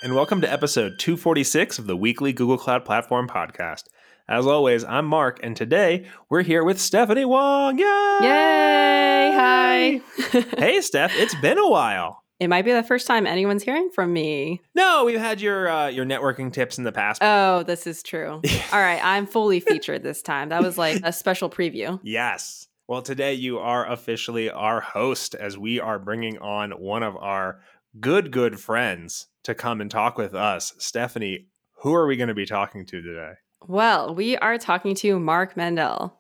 and welcome to episode 246 of the weekly Google Cloud Platform podcast. As always, I'm Mark, and today we're here with Stephanie Wong. Yay! Yay! Hi! Hey, Steph, it's been a while. It might be the first time anyone's hearing from me. No, we've had your networking tips in the past. Oh, this is true. All right, I'm fully featured this time. That was like a special preview. Yes. Well, today you are officially our host as we are bringing on one of our good friends to come and talk with us. Stephanie, who are we going to be talking to today? Well, we are talking to Mark Mandel,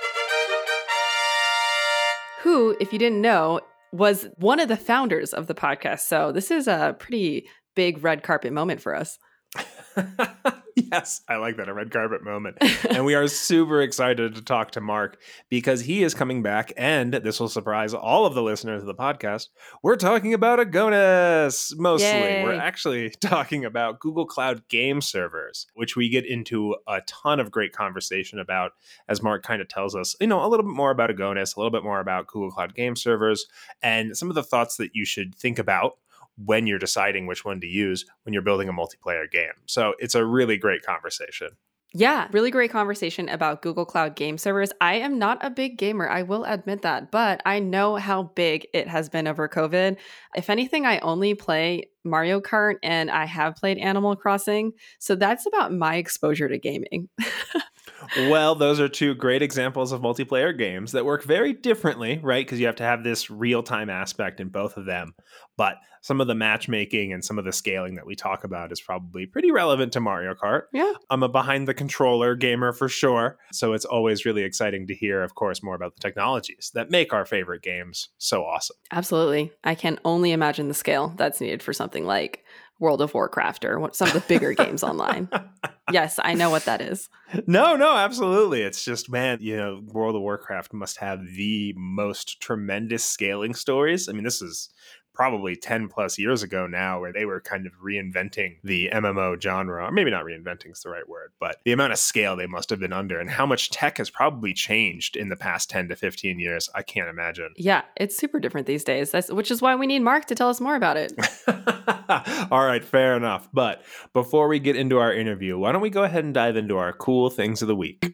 who, if you didn't know, was one of the founders of the podcast. So this is a pretty big red carpet moment for us. Yes, I like that, a red carpet moment. And we are super excited to talk to Mark because he is coming back, and this will surprise all of the listeners of the podcast. We're talking about Agonas, mostly. Yay. We're actually talking about Google Cloud Game Servers, which we get into a ton of great conversation about, as Mark kind of tells us, a little bit more about Agonas, a little bit more about Google Cloud Game Servers, and some of the thoughts that you should think about when you're deciding which one to use when you're building a multiplayer game. So it's a really great conversation. Yeah, really great conversation about Google Cloud Game Servers. I am not a big gamer, I will admit that, but I know how big it has been over COVID. If anything, I only play Mario Kart and I have played Animal Crossing. So that's about my exposure to gaming. Well, those are two great examples of multiplayer games that work very differently, right? Because you have to have this real-time aspect in both of them. But some of the matchmaking and some of the scaling that we talk about is probably pretty relevant to Mario Kart. Yeah. I'm a behind-the-controller gamer for sure. So it's always really exciting to hear, of course, more about the technologies that make our favorite games so awesome. Absolutely. I can only imagine the scale that's needed for something like World of Warcraft or some of the bigger games online. Yes, I know what that is. No, absolutely. It's just, man, World of Warcraft must have the most tremendous scaling stories. I mean, this is probably 10 plus years ago now where they were kind of reinventing the MMO genre. Or maybe not reinventing is the right word, but the amount of scale they must have been under and how much tech has probably changed in the past 10 to 15 years. I can't imagine. Yeah, it's super different these days, which is why we need Mark to tell us more about it. All right, fair enough. But before we get into our interview, why don't we go ahead and dive into our cool things of the week?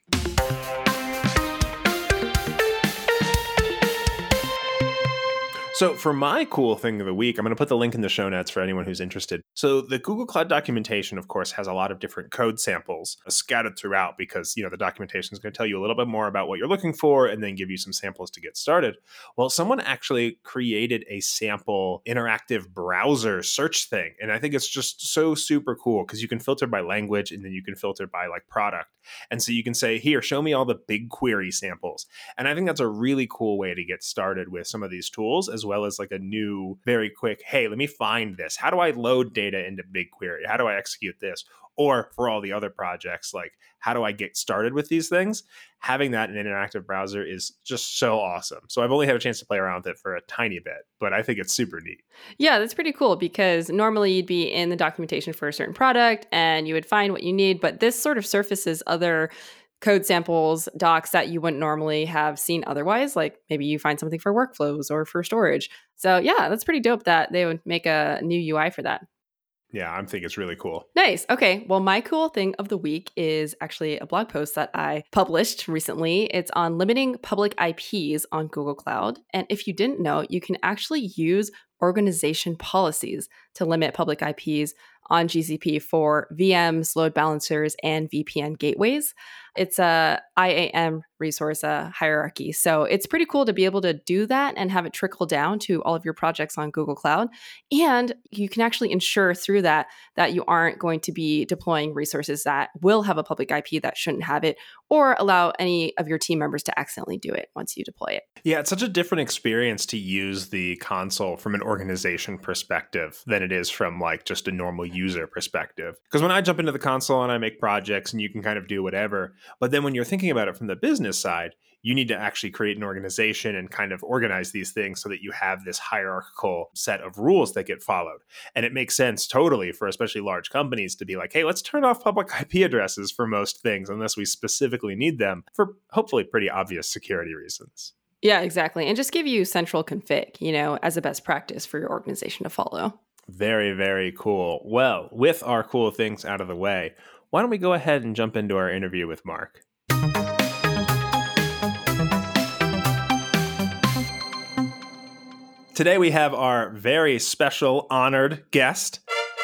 So for my cool thing of the week, I'm going to put the link in the show notes for anyone who's interested. So the Google Cloud documentation, of course, has a lot of different code samples scattered throughout because, the documentation is going to tell you a little bit more about what you're looking for and then give you some samples to get started. Well, someone actually created a sample interactive browser search thing. And I think it's just so super cool because you can filter by language and then you can filter by product. And so you can say, here, show me all the BigQuery samples. And I think that's a really cool way to get started with some of these tools, as well as a new, very quick, hey, let me find this. How do I load data into BigQuery? How do I execute this? Or for all the other projects, how do I get started with these things? Having that in an interactive browser is just so awesome. So I've only had a chance to play around with it for a tiny bit, but I think it's super neat. Yeah, that's pretty cool because normally you'd be in the documentation for a certain product and you would find what you need, but this sort of surfaces other code samples, docs that you wouldn't normally have seen otherwise. Like maybe you find something for workflows or for storage. So yeah, that's pretty dope that they would make a new UI for that. Yeah, I think it's really cool. Nice. Okay. Well, my cool thing of the week is actually a blog post that I published recently. It's on limiting public IPs on Google Cloud. And if you didn't know, you can actually use organization policies to limit public IPs on GCP for VMs, load balancers, and VPN gateways. It's a IAM resource hierarchy. So it's pretty cool to be able to do that and have it trickle down to all of your projects on Google Cloud. And you can actually ensure through that you aren't going to be deploying resources that will have a public IP that shouldn't have it, or allow any of your team members to accidentally do it once you deploy it. Yeah, it's such a different experience to use the console from an organization perspective than it is from just a normal user perspective. Because when I jump into the console and I make projects and you can kind of do whatever, but then when you're thinking about it from the business side, you need to actually create an organization and kind of organize these things so that you have this hierarchical set of rules that get followed. And it makes sense totally for especially large companies to be like, hey, let's turn off public IP addresses for most things unless we specifically need them for hopefully pretty obvious security reasons. Yeah, exactly. And just give you central config, as a best practice for your organization to follow. Very, very cool. Well, with our cool things out of the way, why don't we go ahead and jump into our interview with Mark? Today we have our very special, honored guest.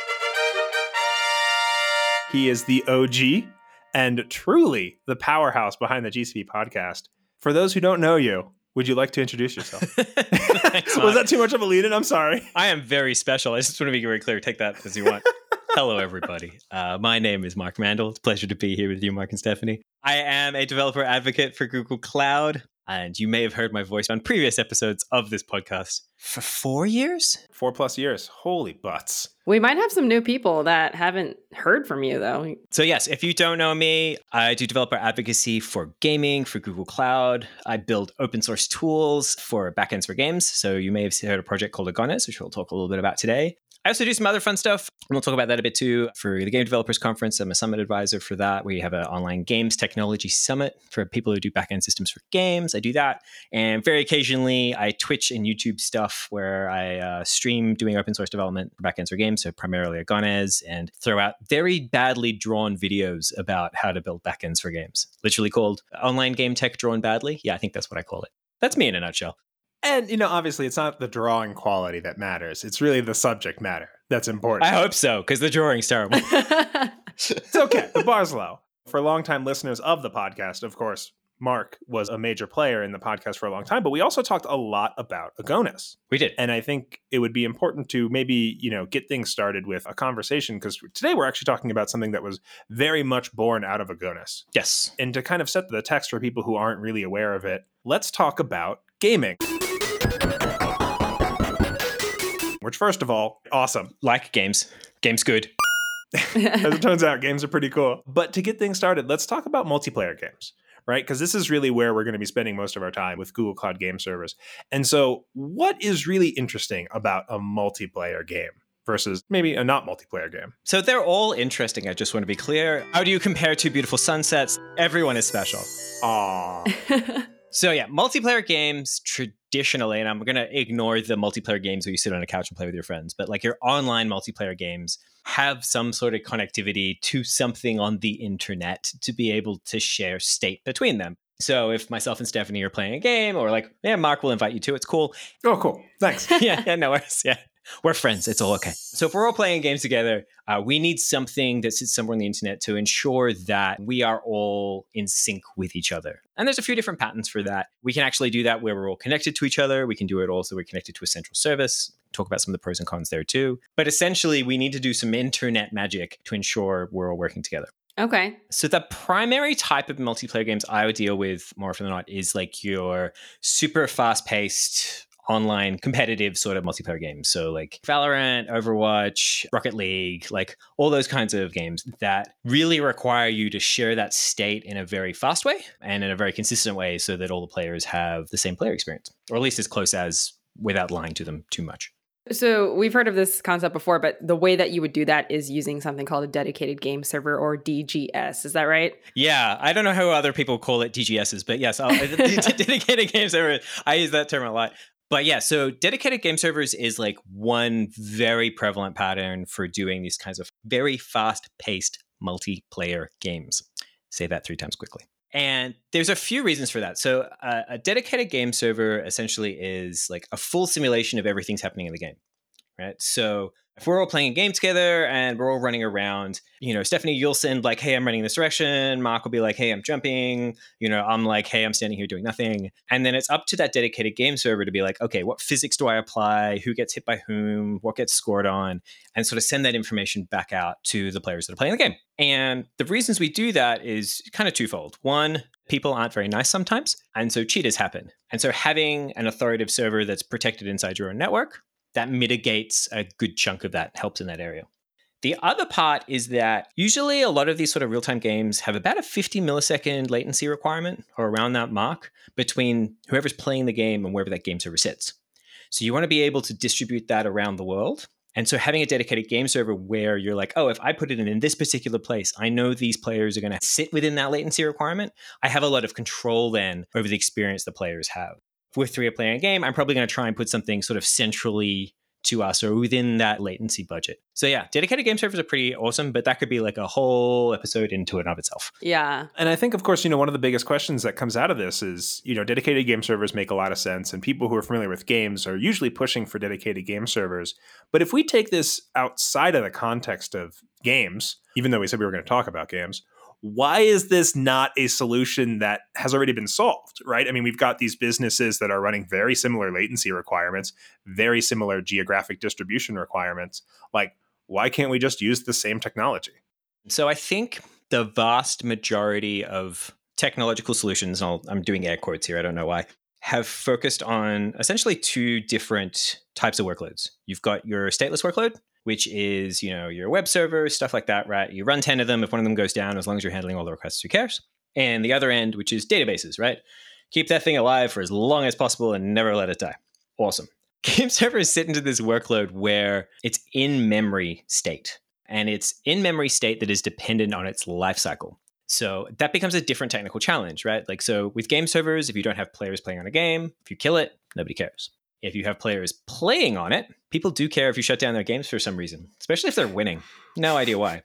He is the OG and truly the powerhouse behind the GCP podcast. For those who don't know you, would you like to introduce yourself? Thanks, Was that too much of a lead-in? I'm sorry. I am very special. I just want to be very clear. Take that as you want. Hello, everybody. My name is Mark Mandel. It's a pleasure to be here with you, Mark and Stephanie. I am a developer advocate for Google Cloud, and you may have heard my voice on previous episodes of this podcast. For 4 years? 4+ years. Holy butts. We might have some new people that haven't heard from you, though. So yes, if you don't know me, I do developer advocacy for gaming, for Google Cloud. I build open source tools for backends for games. So you may have heard a project called Agones, which we'll talk a little bit about today. I also do some other fun stuff, and we'll talk about that a bit too. For the Game Developers Conference, I'm a summit advisor for that. We have an online games technology summit for people who do backend systems for games. I do that. And very occasionally, I Twitch and YouTube stuff where I stream doing open source development for backends for games, so primarily Agones, and throw out very badly drawn videos about how to build backends for games. Literally called Online Game Tech Drawn Badly. Yeah, I think that's what I call it. That's me in a nutshell. And, obviously it's not the drawing quality that matters. It's really the subject matter that's important. I hope so, because the drawing's terrible. It's okay. The bar's low. For longtime listeners of the podcast, of course, Mark was a major player in the podcast for a long time, but we also talked a lot about Agones. We did. And I think it would be important to maybe, get things started with a conversation, because today we're actually talking about something that was very much born out of Agones. Yes. And to kind of set the text for people who aren't really aware of it, let's talk about gaming. Which, first of all, awesome. Like games. Games good. As it turns out, games are pretty cool. But to get things started, let's talk about multiplayer games, right? Because this is really where we're going to be spending most of our time with Google Cloud Game Servers. And so what is really interesting about a multiplayer game versus maybe a not multiplayer game? So they're all interesting. I just want to be clear. How do you compare two beautiful sunsets? Everyone is special. Aww. So yeah, multiplayer games traditionally, and I'm going to ignore the multiplayer games where you sit on a couch and play with your friends, but like your online multiplayer games have some sort of connectivity to something on the internet to be able to share state between them. So if myself and Stephanie are playing a game, or like, yeah, Mark will invite you to, it's cool. Oh, cool. Thanks. yeah, no worries. Yeah. We're friends. It's all okay. So if we're all playing games together, we need something that sits somewhere on the internet to ensure that we are all in sync with each other. And there's a few different patterns for that. We can actually do that where we're all connected to each other. We can do it also we're connected to a central service. Talk about some of the pros and cons there too. But essentially, we need to do some internet magic to ensure we're all working together. Okay. So the primary type of multiplayer games I would deal with more often than not is like your super fast-paced online competitive sort of multiplayer games. So like Valorant, Overwatch, Rocket League, like all those kinds of games that really require you to share that state in a very fast way and in a very consistent way so that all the players have the same player experience, or at least as close as without lying to them too much. So we've heard of this concept before, but the way that you would do that is using something called a dedicated game server, or DGS. Is that right? Yeah. I don't know how other people call it DGSs, but yes, dedicated game server. I use that term a lot. But yeah, so dedicated game servers is like one very prevalent pattern for doing these kinds of very fast-paced multiplayer games. Say that 3 times quickly. And there's a few reasons for that. So a dedicated game server essentially is like a full simulation of everything's happening in the game, right? So if we're all playing a game together and we're all running around, Stephanie, you'll send like, hey, I'm running this direction. Mark will be like, hey, I'm jumping. I'm like, hey, I'm standing here doing nothing. And then it's up to that dedicated game server to be like, okay, what physics do I apply? Who gets hit by whom? What gets scored on? And sort of send that information back out to the players that are playing the game. And the reasons we do that is kind of twofold. One, people aren't very nice sometimes. And so cheaters happen. And so having an authoritative server that's protected inside your own network, that mitigates a good chunk of that, helps in that area. The other part is that usually a lot of these sort of real-time games have about a 50 millisecond latency requirement, or around that mark, between whoever's playing the game and wherever that game server sits. So you want to be able to distribute that around the world. And so having a dedicated game server where you're like, oh, if I put it in this particular place, I know these players are going to sit within that latency requirement. I have a lot of control then over the experience the players have. If we're 3 are playing a game, I'm probably going to try and put something sort of centrally to us or within that latency budget. So yeah, dedicated game servers are pretty awesome, but that could be like a whole episode into and of itself. Yeah. And I think, of course, one of the biggest questions that comes out of this is, dedicated game servers make a lot of sense, and people who are familiar with games are usually pushing for dedicated game servers. But if we take this outside of the context of games, even though we said we were going to talk about games, why is this not a solution that has already been solved, right? I mean, we've got these businesses that are running very similar latency requirements, very similar geographic distribution requirements. Like, why can't we just use the same technology? So I think the vast majority of technological solutions, and I'm doing air quotes here, I don't know why, have focused on essentially two different types of workloads. You've got your stateless workload, which is, your web server, stuff like that, right? You run 10 of them. If one of them goes down, as long as you're handling all the requests, who cares? And the other end, which is databases, right? Keep that thing alive for as long as possible and never let it die. Awesome. Game servers sit into this workload where it's in-memory state. And it's in-memory state that is dependent on its lifecycle. So that becomes a different technical challenge, right? Like, so with game servers, if you don't have players playing on a game, if you kill it, nobody cares. If you have players playing on it, people do care if you shut down their games for some reason, especially if they're winning. No idea why.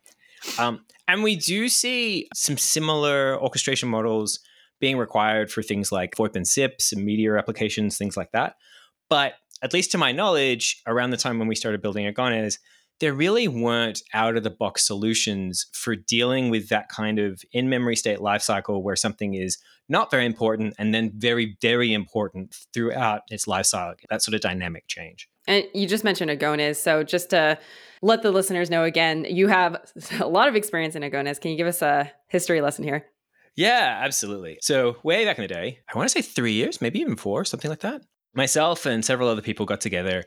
And we do see some similar orchestration models being required for things like VoIP and SIPs and Meteor applications, things like that. But at least to my knowledge, around the time when we started building Agones, there really weren't out-of-the-box solutions for dealing with that kind of in-memory state lifecycle where something is not very important and then very, very important throughout its lifecycle, that sort of dynamic change. And you just mentioned Agones. So just to let the listeners know again, you have a lot of experience in Agones. Can you give us a history lesson here? Yeah, absolutely. So way back in the day, I want to say 3 years, maybe even 4, something like that. Myself and several other people got together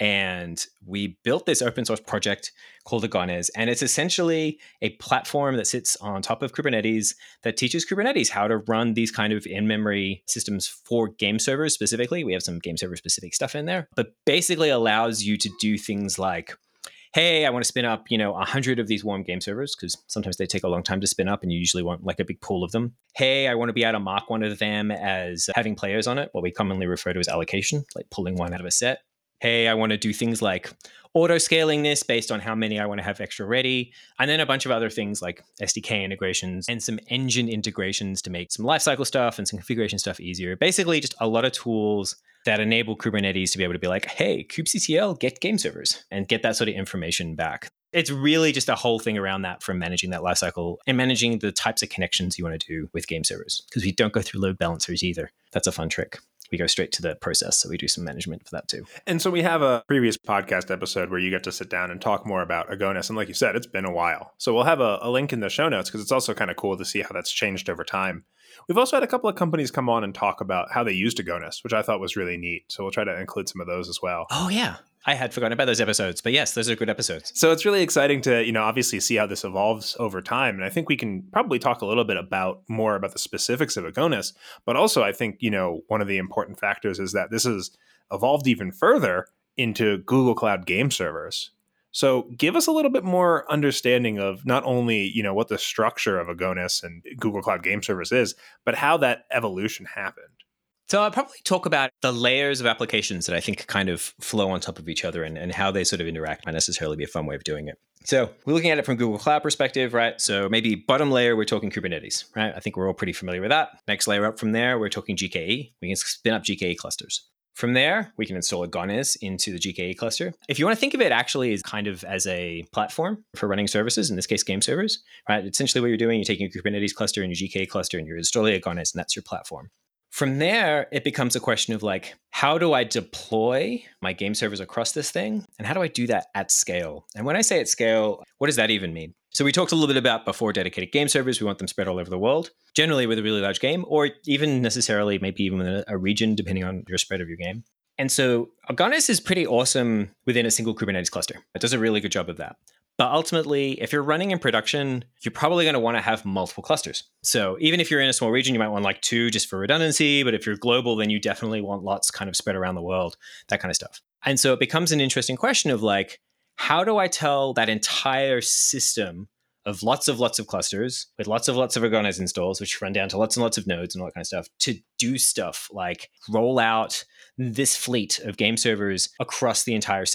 and we built this open source project called Agones. And it's essentially a platform that sits on top of Kubernetes that teaches Kubernetes how to run these kind of in-memory systems for game servers specifically. We have some game server specific stuff in there, but basically allows you to do things like, hey, I want to spin up, 100 of these warm game servers because sometimes they take a long time to spin up and you usually want like a big pool of them. Hey, I want to be able to mark one of them as having players on it, what we commonly refer to as allocation, like pulling one out of a set. Hey, I want to do things like auto-scaling this based on how many I want to have extra ready. And then a bunch of other things like SDK integrations and some engine integrations to make some lifecycle stuff and some configuration stuff easier. Basically, just a lot of tools that enable Kubernetes to be able to be like, hey, kubectl, get game servers and get that sort of information back. It's really just a whole thing around that from managing that lifecycle and managing the types of connections you want to do with game servers because we don't go through load balancers either. That's a fun trick. We go straight to the process. So we do some management for that too. And so we have a previous podcast episode where you get to sit down and talk more about Agones. And like you said, it's been a while. So we'll have a link in the show notes because it's also kind of cool to see how that's changed over time. We've also had a couple of companies come on and talk about how they used Agones, which I thought was really neat. So we'll try to include some of those as well. Oh, yeah. I had forgotten about those episodes, but yes, those are good episodes. So it's really exciting to, obviously see how this evolves over time. And I think we can probably talk a little bit more about the specifics of Agones. But also, I think, one of the important factors is that this has evolved even further into Google Cloud game servers. So give us a little bit more understanding of not only, what the structure of Agones and Google Cloud game servers is, but how that evolution happened. So I'll probably talk about the layers of applications that I think kind of flow on top of each other and how they sort of interact might necessarily be a fun way of doing it. So we're looking at it from Google Cloud perspective, right? So maybe bottom layer, we're talking Kubernetes, right? I think we're all pretty familiar with that. Next layer up from there, we're talking GKE. We can spin up GKE clusters. From there, we can install Agones into the GKE cluster. If you want to think of it actually as kind of as a platform for running services, in this case, game servers, right? Essentially what you're doing, you're taking a Kubernetes cluster and your GKE cluster and you're installing Agones and that's your platform. From there, it becomes a question of like, how do I deploy my game servers across this thing? And how do I do that at scale? And when I say at scale, what does that even mean? So we talked a little bit about before dedicated game servers. We want them spread all over the world, generally with a really large game, or even necessarily maybe even within a region, depending on your spread of your game. And so Agones is pretty awesome within a single Kubernetes cluster. It does a really good job of that. But ultimately, if you're running in production, you're probably going to want to have multiple clusters. So even if you're in a small region, you might want like 2 just for redundancy. But if you're global, then you definitely want lots kind of spread around the world, that kind of stuff. And so it becomes an interesting question of like, how do I tell that entire system of lots of clusters with lots of Agones installs, which run down to lots and lots of nodes and all that kind of stuff, to do stuff like roll out this fleet of game servers across the entire set?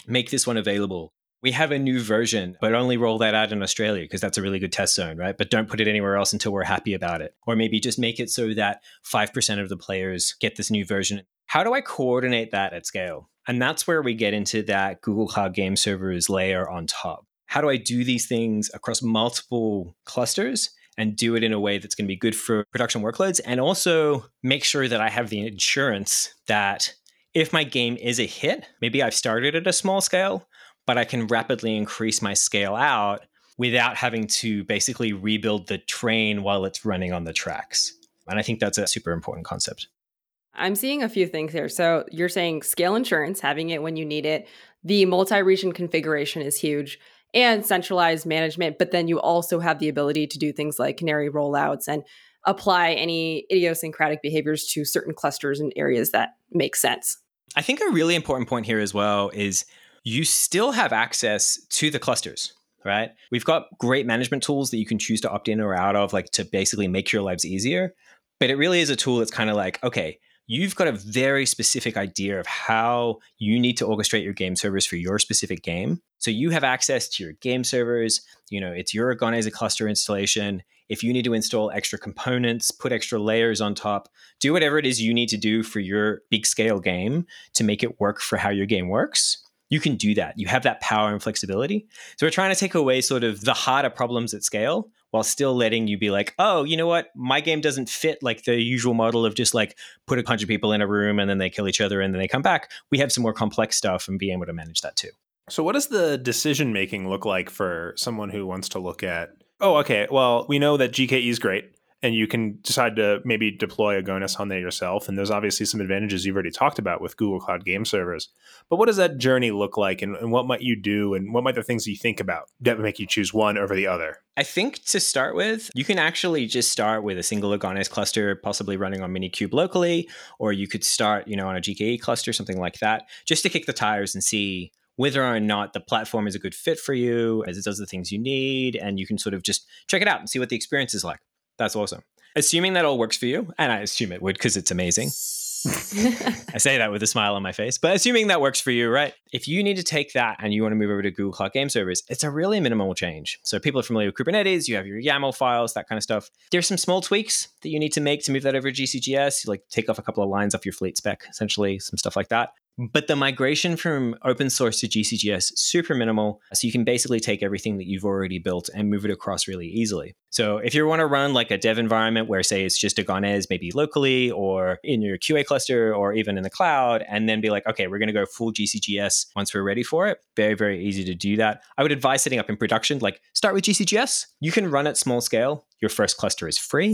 make this one available. We have a new version, but only roll that out in Australia because that's a really good test zone, right? But don't put it anywhere else until we're happy about it. Or maybe just make it so that 5% of the players get this new version. How do I coordinate that at scale? And that's where we get into that Google Cloud Game Servers layer on top. How do I do these things across multiple clusters and do it in a way that's going to be good for production workloads, and also make sure that I have the insurance that if my game is a hit, maybe I've started at a small scale, but I can rapidly increase my scale out without having to basically rebuild the train while it's running on the tracks. And I think that's a super important concept. I'm seeing a few things here. So you're saying scale insurance, having it when you need it. The multi-region configuration is huge, and centralized management. But then you also have the ability to do things like canary rollouts and apply any idiosyncratic behaviors to certain clusters and areas that make sense. I think a really important point here as well is you still have access to the clusters, right? We've got great management tools that you can choose to opt in or out of, like to basically make your lives easier. But it really is a tool that's kind of like, okay, you've got a very specific idea of how you need to orchestrate your game servers for your specific game. So you have access to your game servers. You know, it's your Agonese cluster installation. If you need to install extra components, put extra layers on top, do whatever it is you need to do for your big scale game to make it work for how your game works, you can do that. You have that power and flexibility. So we're trying to take away sort of the harder problems at scale while still letting you be like, oh, you know what? My game doesn't fit like the usual model of just like put a bunch of people in a room and then they kill each other and then they come back. We have some more complex stuff and be able to manage that too. So what does the decision making look like for someone who wants to look at, oh, okay, well, we know that GKE is great, and you can decide to maybe deploy Agonis on there yourself. And there's obviously some advantages you've already talked about with Google Cloud Game Servers. But what does that journey look like, and what might you do, and what might the things you think about that make you choose one over the other? I think to start with, you can actually just start with a single Agonis cluster, possibly running on Minikube locally, or you could start, on a GKE cluster, something like that, just to kick the tires and see whether or not the platform is a good fit for you, as it does the things you need, and you can sort of just check it out and see what the experience is like. That's awesome. Assuming that all works for you, and I assume it would because it's amazing. I say that with a smile on my face, but assuming that works for you, right? If you need to take that and you want to move over to Google Cloud Game Servers, it's a really minimal change. So people are familiar with Kubernetes, you have your YAML files, that kind of stuff. There's some small tweaks that you need to make to move that over to GCGS. You like take off a couple of lines off your fleet spec, essentially, some stuff like that. But the migration from open source to GCGS, super minimal. So you can basically take everything that you've already built and move it across really easily. So if you want to run like a dev environment where, say, it's just Agonese, maybe locally or in your QA cluster or even in the cloud, and then be like, okay, we're going to go full GCGS once we're ready for it. Very, very easy to do that. I would advise setting up in production, like start with GCGS. You can run at small scale. Your first cluster is free.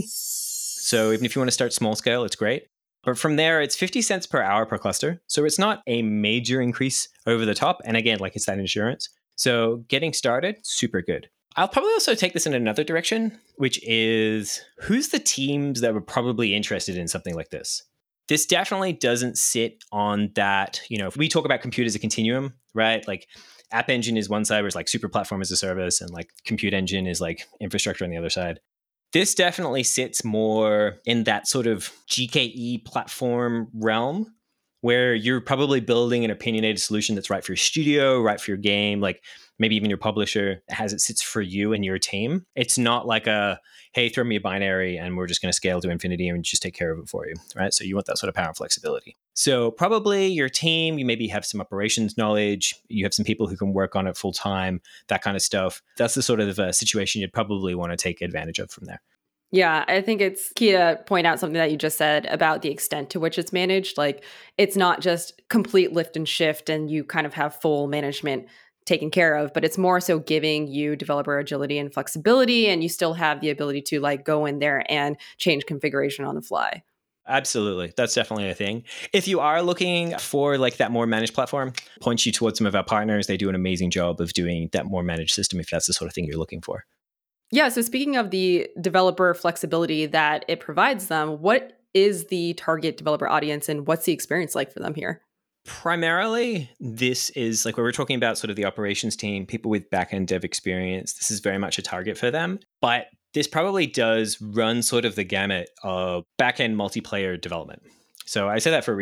So even if you want to start small scale, it's great. But from there, it's 50 cents per hour per cluster. So it's not a major increase over the top. And again, like it's that insurance. So getting started, super good. I'll probably also take this in another direction, which is who's the teams that were probably interested in something like this? This definitely doesn't sit on that, if we talk about compute as a continuum, right? Like App Engine is one side where it's like super platform as a service, and like Compute Engine is like infrastructure on the other side. This definitely sits more in that sort of GKE platform realm where you're probably building an opinionated solution that's right for your studio, right for your game, like maybe even your publisher, as it sits for you and your team. It's not like hey, throw me a binary and we're just going to scale to infinity and just take care of it for you, right? So you want that sort of power and flexibility. So probably your team, you maybe have some operations knowledge, you have some people who can work on it full time, that kind of stuff. That's the sort of situation you'd probably want to take advantage of from there. Yeah, I think it's key to point out something that you just said about the extent to which it's managed. Like, it's not just complete lift and shift and you kind of have full management taken care of, but it's more so giving you developer agility and flexibility, and you still have the ability to like go in there and change configuration on the fly. Absolutely. That's definitely a thing. If you are looking for like that more managed platform, point you towards some of our partners. They do an amazing job of doing that more managed system if that's the sort of thing you're looking for. Yeah. So speaking of the developer flexibility that it provides them, what is the target developer audience and what's the experience like for them here? Primarily, this is like when we're talking about sort of the operations team, people with backend dev experience, this is very much a target for them. But this probably does run sort of the gamut of backend multiplayer development. So I say that for a reason.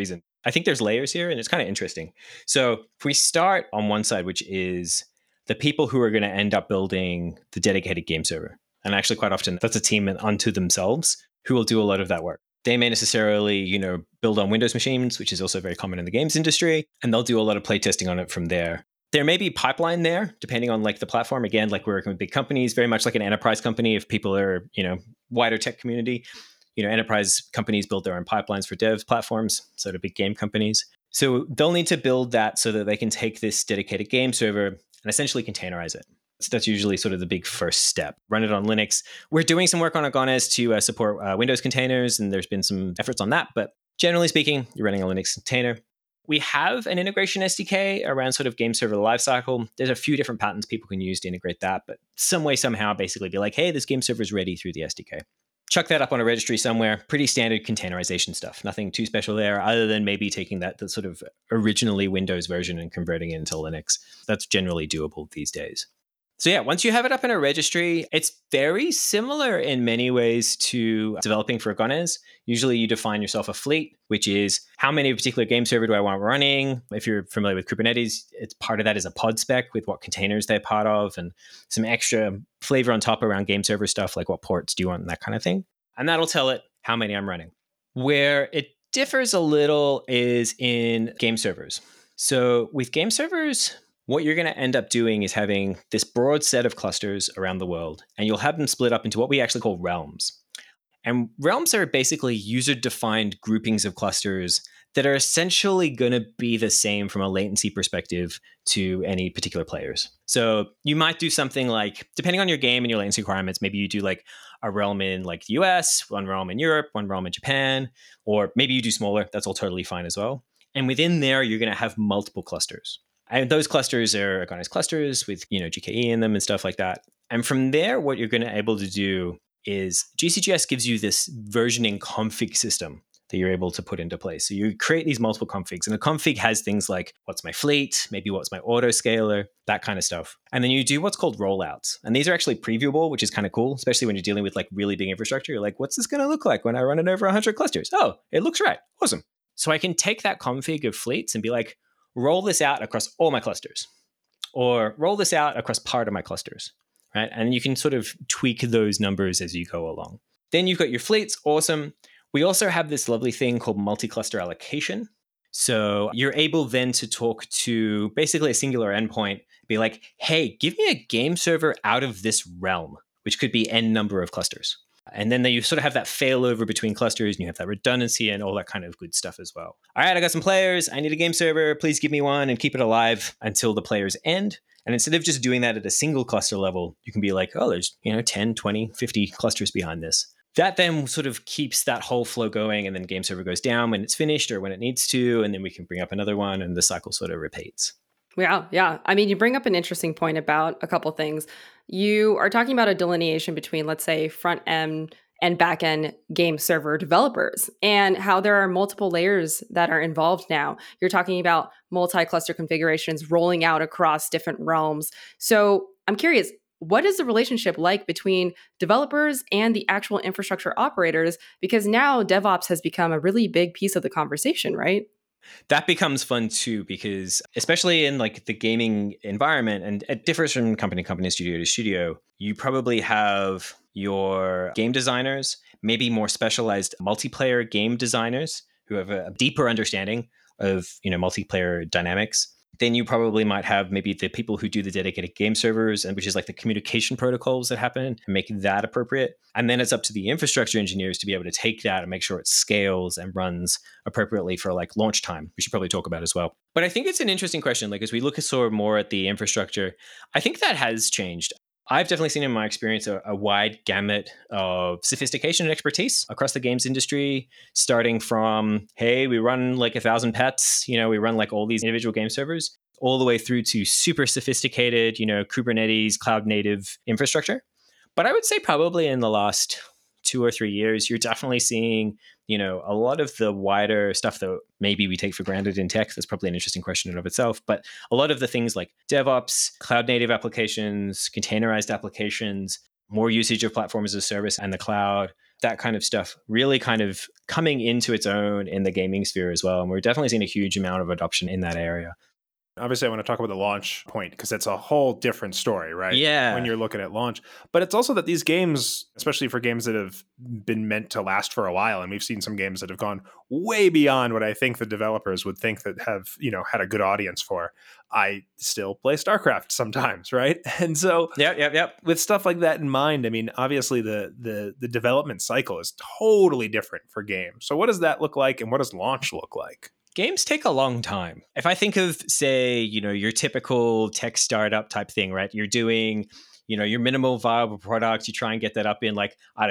I think there's layers here, and it's kind of interesting. So if we start on one side, which is the people who are going to end up building the dedicated game server. And actually quite often that's a team unto themselves who will do a lot of that work. They may necessarily, build on Windows machines, which is also very common in the games industry, and they'll do a lot of playtesting on it from there. There may be pipeline there, depending on like the platform. Again, like we're working with big companies, very much like an enterprise company. If people are, wider tech community, enterprise companies build their own pipelines for dev platforms, so do big game companies. So they'll need to build that so that they can take this dedicated game server and essentially containerize it. So that's usually sort of the big first step. Run it on Linux. We're doing some work on Agones to support Windows containers, and there's been some efforts on that. But generally speaking, you're running a Linux container. We have an integration SDK around sort of game server lifecycle. There's a few different patterns people can use to integrate that, but some way, somehow, basically be like, hey, this game server is ready through the SDK. Chuck that up on a registry somewhere. Pretty standard containerization stuff. Nothing too special there, other than maybe taking the sort of originally Windows version and converting it into Linux. That's generally doable these days. So yeah, once you have it up in a registry, it's very similar in many ways to developing for Agones. Usually you define yourself a fleet, which is how many particular game server do I want running? If you're familiar with Kubernetes, it's part of that is a pod spec with what containers they're part of and some extra flavor on top around game server stuff, like what ports do you want and that kind of thing. And that'll tell it how many I'm running. Where it differs a little is in game servers. So with game servers, what you're going to end up doing is having this broad set of clusters around the world, and you'll have them split up into what we actually call realms. And realms are basically user-defined groupings of clusters that are essentially going to be the same from a latency perspective to any particular players. So you might do something like, depending on your game and your latency requirements, maybe you do like a realm in like the US, one realm in Europe, one realm in Japan, or maybe you do smaller. That's all totally fine as well. And within there, you're going to have multiple clusters. And those clusters are Agones clusters with, GKE in them and stuff like that. And from there, what you're going to be able to do is GCGS gives you this versioning config system that you're able to put into place. So you create these multiple configs, and a config has things like what's my fleet, maybe what's my autoscaler, that kind of stuff. And then you do what's called rollouts. And these are actually previewable, which is kind of cool, especially when you're dealing with like really big infrastructure. You're like, what's this going to look like when I run it over 100 clusters? Oh, it looks right. Awesome. So I can take that config of fleets and be like, roll this out across all my clusters, or roll this out across part of my clusters, right? And you can sort of tweak those numbers as you go along. Then you've got your fleets. Awesome. We also have this lovely thing called multi-cluster allocation. So you're able then to talk to basically a singular endpoint, be like, hey, give me a game server out of this realm, which could be n number of clusters. And then you sort of have that failover between clusters, and you have that redundancy and all that kind of good stuff as well. All right, I got some players. I need a game server. Please give me one and keep it alive until the players end. And instead of just doing that at a single cluster level, you can be like, oh, there's 10, 20, 50 clusters behind this. That then sort of keeps that whole flow going, and then game server goes down when it's finished or when it needs to, and then we can bring up another one, and the cycle sort of repeats. Yeah. I mean, you bring up an interesting point about a couple things. You are talking about a delineation between, let's say, front end and back end game server developers, and how there are multiple layers that are involved now. You're talking about multi-cluster configurations rolling out across different realms. So I'm curious, what is the relationship like between developers and the actual infrastructure operators? Because now DevOps has become a really big piece of the conversation, right? That becomes fun too, because especially in like the gaming environment, and it differs from company to company, studio to studio, you probably have your game designers, maybe more specialized multiplayer game designers who have a deeper understanding of, multiplayer dynamics. Then you probably might have maybe the people who do the dedicated game servers, and which is like the communication protocols that happen, and make that appropriate. And then it's up to the infrastructure engineers to be able to take that and make sure it scales and runs appropriately for like launch time. We should probably talk about as well. But I think it's an interesting question. Like as we look sort of more at the infrastructure, I think that has changed. I've definitely seen in my experience a wide gamut of sophistication and expertise across the games industry, starting from, hey, we run like 1,000 pets, we run like all these individual game servers, all the way through to super sophisticated, Kubernetes, cloud native infrastructure. But I would say probably in the last 2 or 3 years, you're definitely seeing, a lot of the wider stuff that maybe we take for granted in tech. That's probably an interesting question in of itself. But a lot of the things like DevOps, cloud native applications, containerized applications, more usage of platform as a service and the cloud, that kind of stuff really kind of coming into its own in the gaming sphere as well. And we're definitely seeing a huge amount of adoption in that area. Obviously, I want to talk about the launch point because it's a whole different story, right? Yeah. When you're looking at launch. But it's also that these games, especially for games that have been meant to last for a while, and we've seen some games that have gone way beyond what I think the developers would think that have, had a good audience for. I still play StarCraft sometimes, right? And so Yep. with stuff like that in mind, I mean, obviously the development cycle is totally different for games. So what does that look like and what does launch look like? Games take a long time. If I think of, say, your typical tech startup type thing, right? You're doing, your minimal viable product. You try and get that up in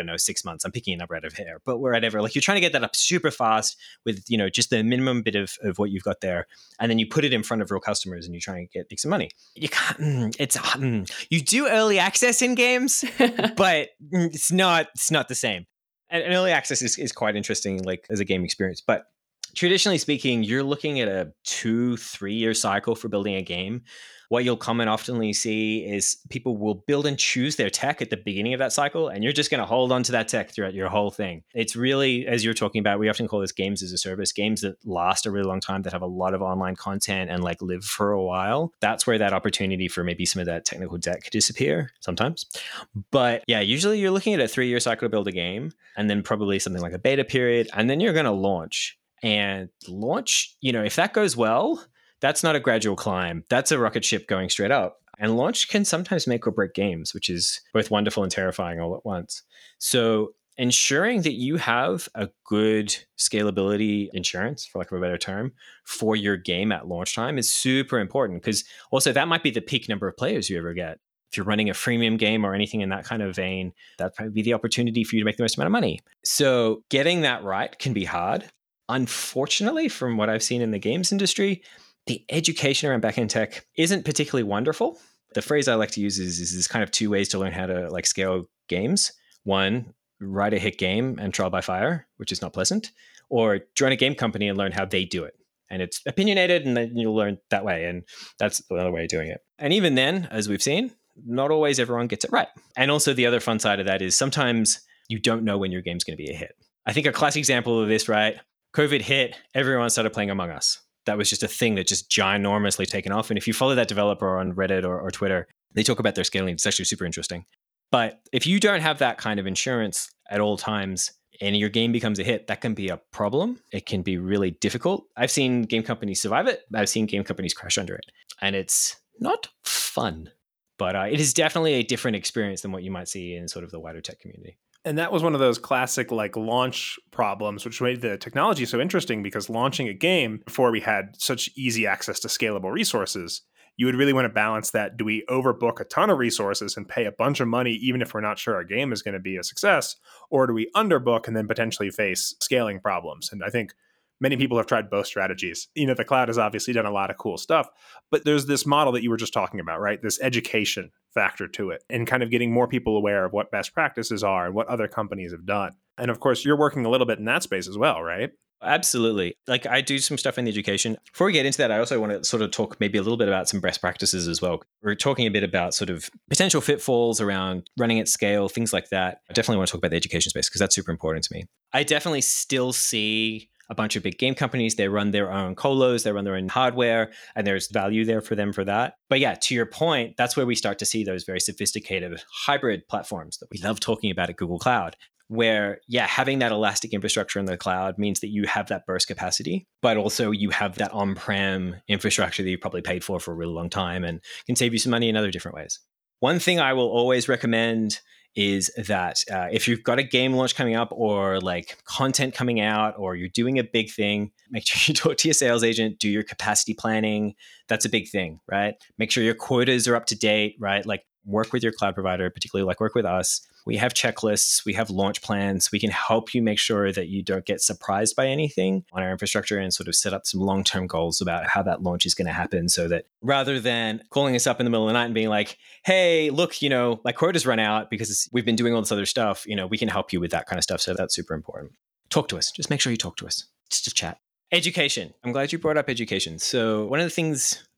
6 months. I'm picking a number out of here, but whatever. You're trying to get that up super fast with, just the minimum bit of what you've got there. And then you put it in front of real customers and you try and make some money. You can't, you do early access in games, but it's not the same. And early access is quite interesting, as a game experience. But traditionally speaking, you're looking at a 2-3 year cycle for building a game. What you'll common oftenly see is people will build and choose their tech at the beginning of that cycle, and you're just going to hold on to that tech throughout your whole thing. It's really, as you're talking about, we often call this games as a service, games that last a really long time, that have a lot of online content and live for a while. That's where that opportunity for maybe some of that technical debt could disappear sometimes. But yeah, usually you're looking at a 3 year cycle to build a game, and then probably something like a beta period, and then you're going to launch. And launch, if that goes well, that's not a gradual climb. That's a rocket ship going straight up. And launch can sometimes make or break games, which is both wonderful and terrifying all at once. So ensuring that you have a good scalability insurance, for lack of a better term, for your game at launch time is super important, because also that might be the peak number of players you ever get. If you're running a freemium game or anything in that kind of vein, that'd probably be the opportunity for you to make the most amount of money. So getting that right can be hard. Unfortunately, from what I've seen in the games industry, the education around backend tech isn't particularly wonderful. The phrase I like to use is there's kind of two ways to learn how to scale games. One, write a hit game and trial by fire, which is not pleasant, or join a game company and learn how they do it. And it's opinionated, and then you'll learn that way. And that's another way of doing it. And even then, as we've seen, not always everyone gets it right. And also the other fun side of that is sometimes you don't know when your game's going to be a hit. I think a classic example of this, right? COVID hit, everyone started playing Among Us. That was just a thing that just ginormously taken off. And if you follow that developer on Reddit or Twitter, they talk about their scaling. It's actually super interesting. But if you don't have that kind of insurance at all times and your game becomes a hit, that can be a problem. It can be really difficult. I've seen game companies survive it. I've seen game companies crash under it. And it's not fun. But it is definitely a different experience than what you might see in sort of the wider tech community. And that was one of those classic launch problems, which made the technology so interesting, because launching a game before we had such easy access to scalable resources, you would really want to balance that. Do we overbook a ton of resources and pay a bunch of money, even if we're not sure our game is going to be a success? Or do we underbook and then potentially face scaling problems? And I think many people have tried both strategies. The cloud has obviously done a lot of cool stuff, but there's this model that you were just talking about, right? This education factor to it, and kind of getting more people aware of what best practices are and what other companies have done. And of course, you're working a little bit in that space as well, right? Absolutely. I do some stuff in the education. Before we get into that, I also want to sort of talk maybe a little bit about some best practices as well. We're talking a bit about sort of potential pitfalls around running at scale, things like that. I definitely want to talk about the education space because that's super important to me. I definitely still see a bunch of big game companies. They run their own colos, they run their own hardware, and there's value there for them for that. But yeah, to your point, that's where we start to see those very sophisticated hybrid platforms that we love talking about at Google Cloud, where, yeah, having that elastic infrastructure in the cloud means that you have that burst capacity, but also you have that on-prem infrastructure that you've probably paid for a really long time and can save you some money in other different ways. One thing I will always recommend is that if you've got a game launch coming up or content coming out or you're doing a big thing, make sure you talk to your sales agent, do your capacity planning. That's a big thing, right? Make sure your quotas are up to date, right? Work with your cloud provider, particularly work with us. We have checklists, we have launch plans. We can help you make sure that you don't get surprised by anything on our infrastructure and sort of set up some long-term goals about how that launch is going to happen, so that rather than calling us up in the middle of the night and being like, hey, look, my quota's run out because we've been doing all this other stuff, we can help you with that kind of stuff. So that's super important. Talk to us. Just make sure you talk to us. Just chat. Education. I'm glad you brought up education. So one of the things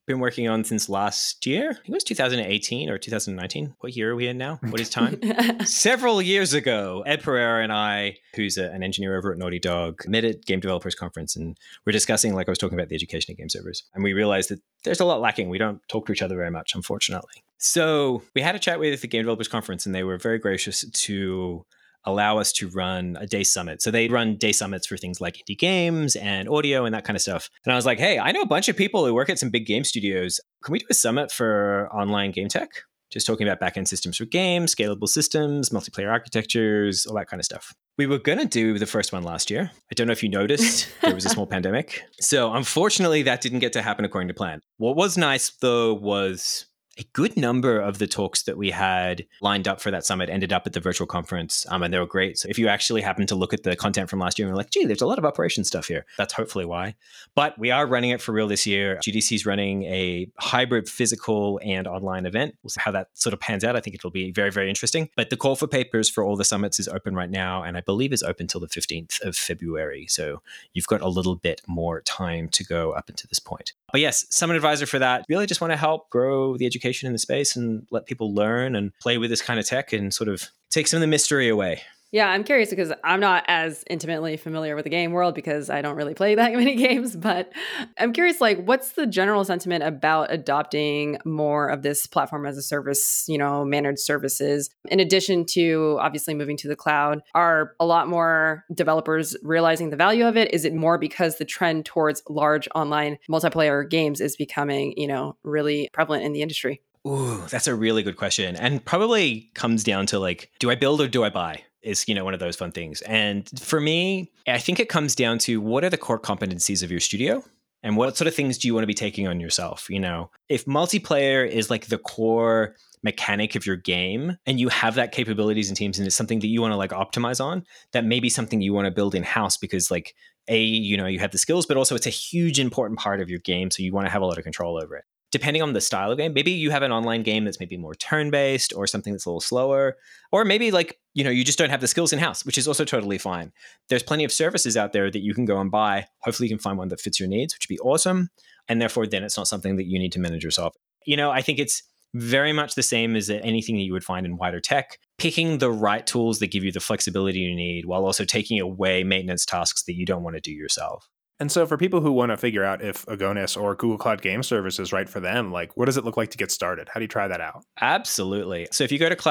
been working on since last year. I think it was 2018 or 2019. What year are we in now? What is time? Several years ago, Ed Pereira and I, who's an engineer over at Naughty Dog, met at Game Developers Conference, and we're discussing, like I was talking about, the education of game servers. And we realized that there's a lot lacking. We don't talk to each other very much, unfortunately. So we had a chat with the Game Developers Conference, and they were very gracious to allow us to run a day summit. So they run day summits for things like indie games and audio and that kind of stuff. And I was like, hey, I know a bunch of people who work at some big game studios. Can we do a summit for online game tech? Just talking about backend systems for games, scalable systems, multiplayer architectures, all that kind of stuff. We were going to do the first one last year. I don't know if you noticed, there was a small pandemic. So unfortunately, that didn't get to happen according to plan. What was nice, though, was a good number of the talks that we had lined up for that summit ended up at the virtual conference, and they were great. So if you actually happen to look at the content from last year and you're like, gee, there's a lot of operation stuff here, that's hopefully why. But we are running it for real this year. GDC is running a hybrid physical and online event. We'll see how that sort of pans out. I think it'll be very, very interesting. But the call for papers for all the summits is open right now, and I believe is open till the 15th of February. So you've got a little bit more time to go up until this point. But yes, Summit Advisor for that. Really just want to help grow the education in the space and let people learn and play with this kind of tech and sort of take some of the mystery away. Yeah, I'm curious because I'm not as intimately familiar with the game world because I don't really play that many games, but I'm curious, like, what's the general sentiment about adopting more of this platform as a service, managed services? In addition to obviously moving to the cloud, are a lot more developers realizing the value of it? Is it more because the trend towards large online multiplayer games is becoming, really prevalent in the industry? Ooh, that's a really good question. And probably comes down to like, do I build or do I buy? Is, one of those fun things. And for me, I think it comes down to what are the core competencies of your studio and what sort of things do you want to be taking on yourself? If multiplayer is like the core mechanic of your game and you have that capabilities in teams and it's something that you want to like optimize on, that may be something you want to build in-house because like, you have the skills, but also it's a huge important part of your game. So you want to have a lot of control over it. Depending on the style of game, maybe you have an online game that's maybe more turn-based or something that's a little slower, or maybe like, you just don't have the skills in-house, which is also totally fine. There's plenty of services out there that you can go and buy. Hopefully you can find one that fits your needs, which would be awesome. And therefore, then it's not something that you need to manage yourself. I think it's very much the same as anything that you would find in wider tech, picking the right tools that give you the flexibility you need while also taking away maintenance tasks that you don't want to do yourself. And so for people who want to figure out if Agonis or Google Cloud Game Service is right for them, like what does it look like to get started? How do you try that out? Absolutely. So if you go to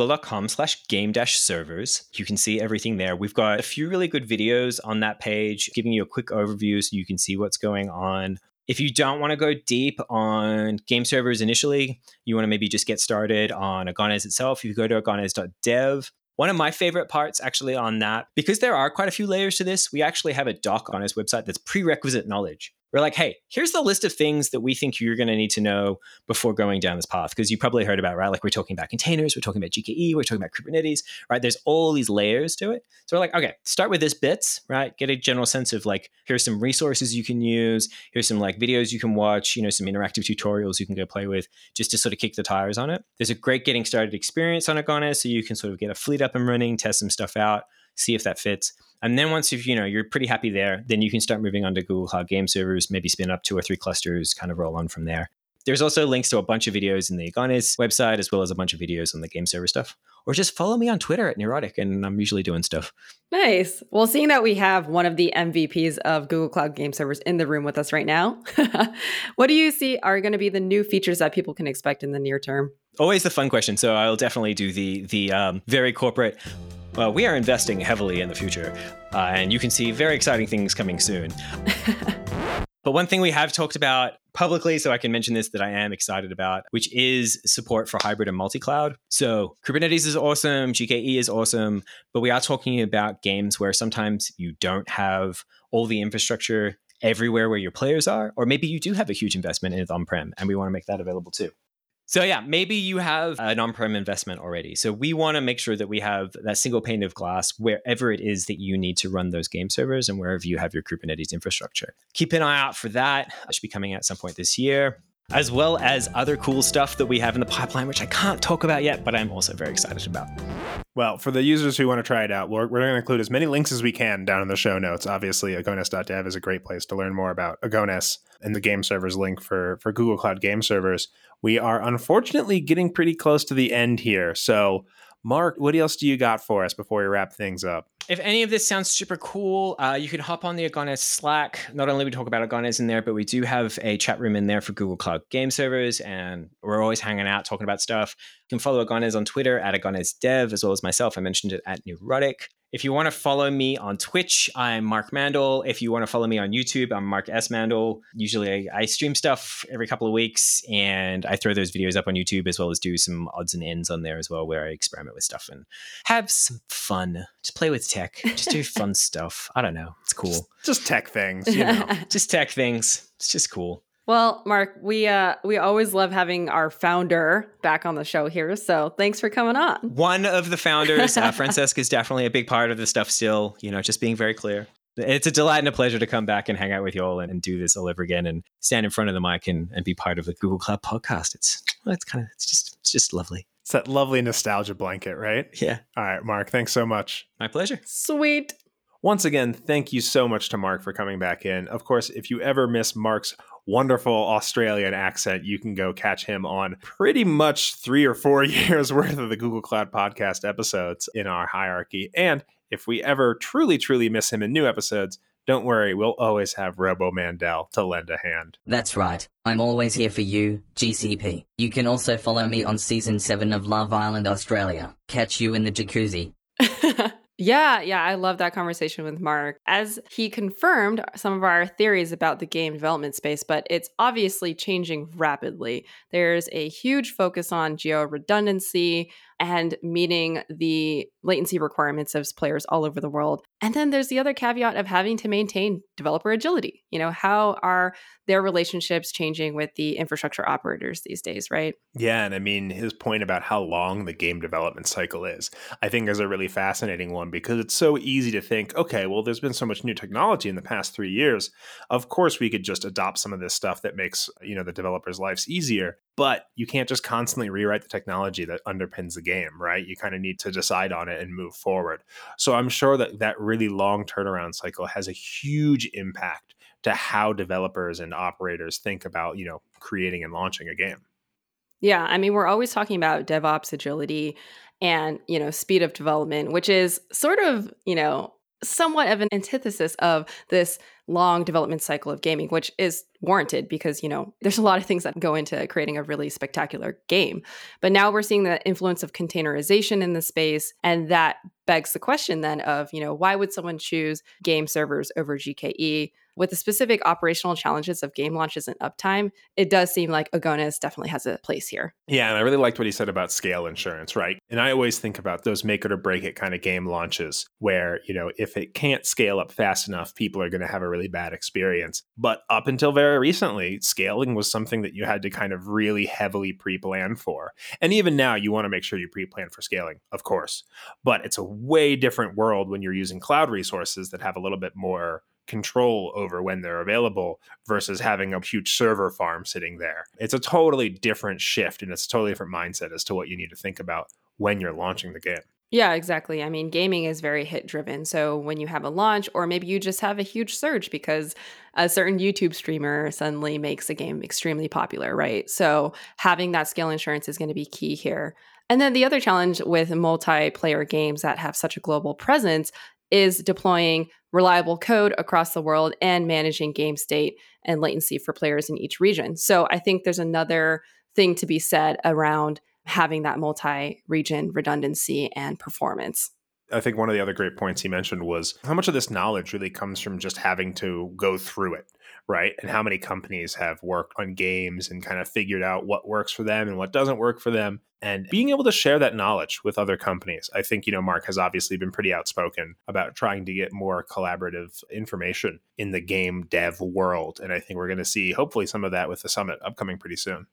cloud.google.com/game-servers, you can see everything there. We've got a few really good videos on that page giving you a quick overview so you can see what's going on. If you don't want to go deep on game servers initially, you want to maybe just get started on Agonis itself. You go to agonis.dev. One of my favorite parts actually on that, because there are quite a few layers to this, we actually have a doc on his website that's prerequisite knowledge. We're like, hey, here's the list of things that we think you're going to need to know before going down this path. Because you probably heard about, right? Like we're talking about containers, we're talking about GKE, we're talking about Kubernetes, right? There's all these layers to it. So we're like, okay, start with this bits, right? Get a general sense of like, here's some resources you can use. Here's some like videos you can watch, some interactive tutorials you can go play with just to sort of kick the tires on it. There's a great getting started experience on Agonis. So you can sort of get a fleet up and running, test some stuff out, see if that fits. And then once you're pretty happy there, then you can start moving on to Google Cloud Game Servers, maybe spin up 2 or 3 clusters, kind of roll on from there. There's also links to a bunch of videos in the Agonis website, as well as a bunch of videos on the game server stuff. Or just follow me on Twitter at Neurotic, and I'm usually doing stuff. Nice. Well, seeing that we have one of the MVPs of Google Cloud Game Servers in the room with us right now, what do you see are going to be the new features that people can expect in the near term? Always the fun question. So I'll definitely do the very corporate. Well, we are investing heavily in the future, and you can see very exciting things coming soon. But one thing we have talked about publicly, so I can mention this, that I am excited about, which is support for hybrid and multi-cloud. So Kubernetes is awesome, GKE is awesome, but we are talking about games where sometimes you don't have all the infrastructure everywhere where your players are, or maybe you do have a huge investment in it on-prem, and we want to make that available too. So yeah, maybe you have an on-prem investment already. So we want to make sure that we have that single pane of glass wherever it is that you need to run those game servers and wherever you have your Kubernetes infrastructure. Keep an eye out for that. It should be coming out at some point this year. as well as other cool stuff that we have in the pipeline, which I can't talk about yet, but I'm also very excited about. Well, for the users who want to try it out, we're going to include as many links as we can down in the show notes. Obviously, agones.dev is a great place to learn more about Agones, and the game servers link for Google Cloud Game Servers. We are unfortunately getting pretty close to the end here. So, Mark, what else do you got for us before we wrap things up? If any of this sounds super cool, you can hop on the Agones Slack. Not only we talk about Agones in there, but we do have a chat room in there for Google Cloud Game Servers, and we're always hanging out talking about stuff. You can follow Agones on Twitter at AgonesDev, as well as myself. I mentioned it at Neurotic. If you want to follow me on Twitch, I'm Mark Mandel. If you want to follow me on YouTube, I'm Mark S. Mandel. Usually I stream stuff every couple of weeks, and I throw those videos up on YouTube, as well as do some odds and ends on there as well, where I experiment with stuff and have some fun. Just play with tech. Just do fun stuff. I don't know. It's cool. Just tech things, you know. Just tech things. It's just cool. Well, Mark, we always love having our founder back on the show here. So thanks for coming on. One of the founders, Francesca, is definitely a big part of the stuff still, just being very clear. It's a delight and a pleasure to come back and hang out with you all and do this all over again and stand in front of the mic and be part of the Google Cloud podcast. It's just lovely. It's that lovely nostalgia blanket, right? Yeah. All right, Mark, thanks so much. My pleasure. Sweet. Once again, thank you so much to Mark for coming back in. Of course, if you ever miss Mark's wonderful Australian accent, you can go catch him on pretty much 3 or 4 years worth of the Google Cloud podcast episodes in our hierarchy. And if we ever truly, truly miss him in new episodes, don't worry, we'll always have Robo Mandel to lend a hand. That's right. I'm always here for you, GCP. You can also follow me on Season 7 of Love Island Australia. Catch you in the jacuzzi. Yeah, I love that conversation with Mark, as he confirmed some of our theories about the game development space, but it's obviously changing rapidly. There's a huge focus on geo-redundancy and meeting the latency requirements of players all over the world. And then there's the other caveat of having to maintain developer agility. How are their relationships changing with the infrastructure operators these days, right? Yeah, and I mean, his point about how long the game development cycle is, I think is a really fascinating one, because it's so easy to think, okay, well, there's been so much new technology in the past 3 years. Of course, we could just adopt some of this stuff that makes, the developers' lives easier. But you can't just constantly rewrite the technology that underpins the game, right? You kind of need to decide on it and move forward. So I'm sure that really long turnaround cycle has a huge impact to how developers and operators think about, creating and launching a game. Yeah, I mean, we're always talking about DevOps agility and, speed of development, which is sort of, somewhat of an antithesis of this long development cycle of gaming, which is warranted because, there's a lot of things that go into creating a really spectacular game. But now we're seeing the influence of containerization in the space. And that begs the question then of, why would someone choose game servers over GKE? With the specific operational challenges of game launches and uptime, it does seem like Agones definitely has a place here. Yeah, and I really liked what he said about scale insurance, right? And I always think about those make it or break it kind of game launches where, if it can't scale up fast enough, people are going to have a really bad experience. But up until very recently, scaling was something that you had to kind of really heavily pre-plan for. And even now, you want to make sure you pre-plan for scaling, of course. But it's a way different world when you're using cloud resources that have a little bit more control over when they're available versus having a huge server farm sitting there. It's a totally different shift, and it's a totally different mindset as to what you need to think about when you're launching the game. Yeah, exactly. I mean, gaming is very hit driven. So when you have a launch, or maybe you just have a huge surge because a certain YouTube streamer suddenly makes a game extremely popular, right? So having that scale insurance is going to be key here. And then the other challenge with multiplayer games that have such a global presence is deploying reliable code across the world and managing game state and latency for players in each region. So I think there's another thing to be said around having that multi-region redundancy and performance. I think one of the other great points he mentioned was how much of this knowledge really comes from just having to go through it, right? And how many companies have worked on games and kind of figured out what works for them and what doesn't work for them. And being able to share that knowledge with other companies. I think, Mark has obviously been pretty outspoken about trying to get more collaborative information in the game dev world. And I think we're going to see hopefully some of that with the summit upcoming pretty soon.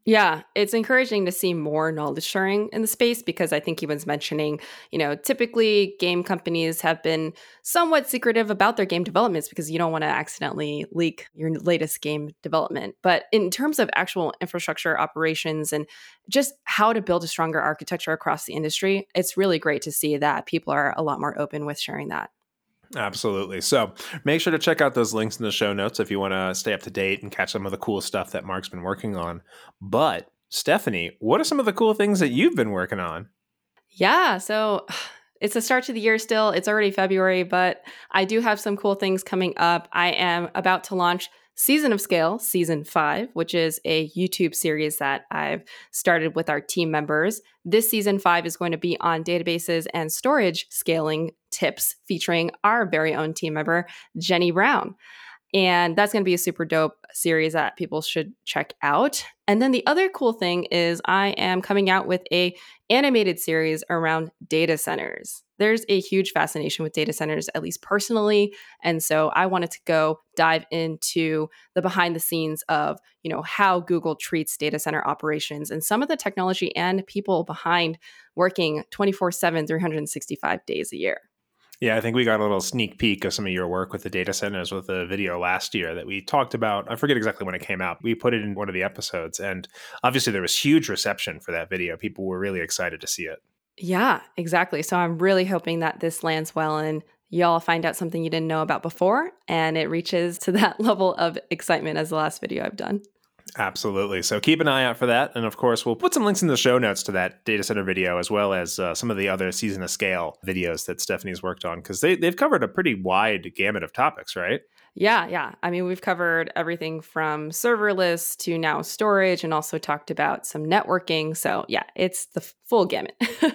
Yeah, it's encouraging to see more knowledge sharing in the space because I think he was mentioning, typically game companies have been somewhat secretive about their game developments because you don't want to accidentally leak your latest game development. But in terms of actual infrastructure operations and just how to build a stronger architecture across the industry, it's really great to see that people are a lot more open with sharing that. Absolutely. So make sure to check out those links in the show notes if you want to stay up to date and catch some of the cool stuff that Mark's been working on. But Stephanie, what are some of the cool things that you've been working on? Yeah, so it's the start to the year still. It's already February, but I do have some cool things coming up. I am about to launch Season of Scale, Season 5, which is a YouTube series that I've started with our team members. This Season 5 is going to be on databases and storage scaling tips featuring our very own team member, Jenny Brown. And that's going to be a super dope series that people should check out. And then the other cool thing is I am coming out with a animated series around data centers. There's a huge fascination with data centers, at least personally. And so I wanted to go dive into the behind the scenes of, how Google treats data center operations and some of the technology and people behind working 24/7, 365 days a year. Yeah, I think we got a little sneak peek of some of your work with the data centers with a video last year that we talked about. I forget exactly when it came out. We put it in one of the episodes, and obviously there was huge reception for that video. People were really excited to see it. Yeah, exactly. So I'm really hoping that this lands well and y'all find out something you didn't know about before, and it reaches to that level of excitement as the last video I've done. Absolutely. So keep an eye out for that. And of course, we'll put some links in the show notes to that data center video, as well as some of the other Season of Scale videos that Stephanie's worked on, because they've covered a pretty wide gamut of topics, right? Yeah. I mean, we've covered everything from serverless to now storage and also talked about some networking. So yeah, it's the full gamut.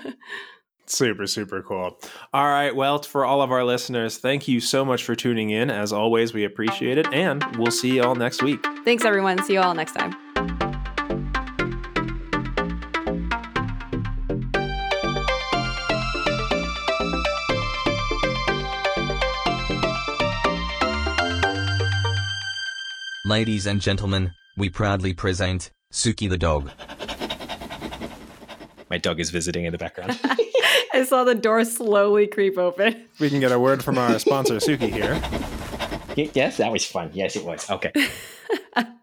Super, super cool. All right. Well, for all of our listeners, thank you so much for tuning in. As always, we appreciate it. And we'll see you all next week. Thanks, everyone. See you all next time. Ladies and gentlemen, we proudly present Suki the dog. My dog is visiting in the background. I saw the door slowly creep open. We can get a word from our sponsor, Suki, here. Yes, that was fun. Yes, it was. Okay.